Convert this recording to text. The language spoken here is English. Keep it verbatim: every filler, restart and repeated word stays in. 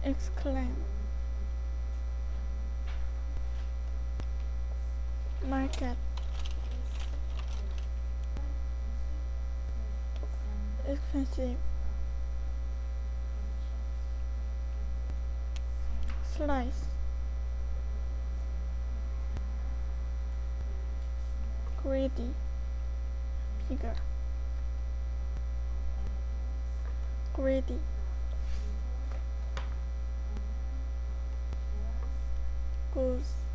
exclaim. Market, expensive. Slice, greedy, bigger. Greedy, goose,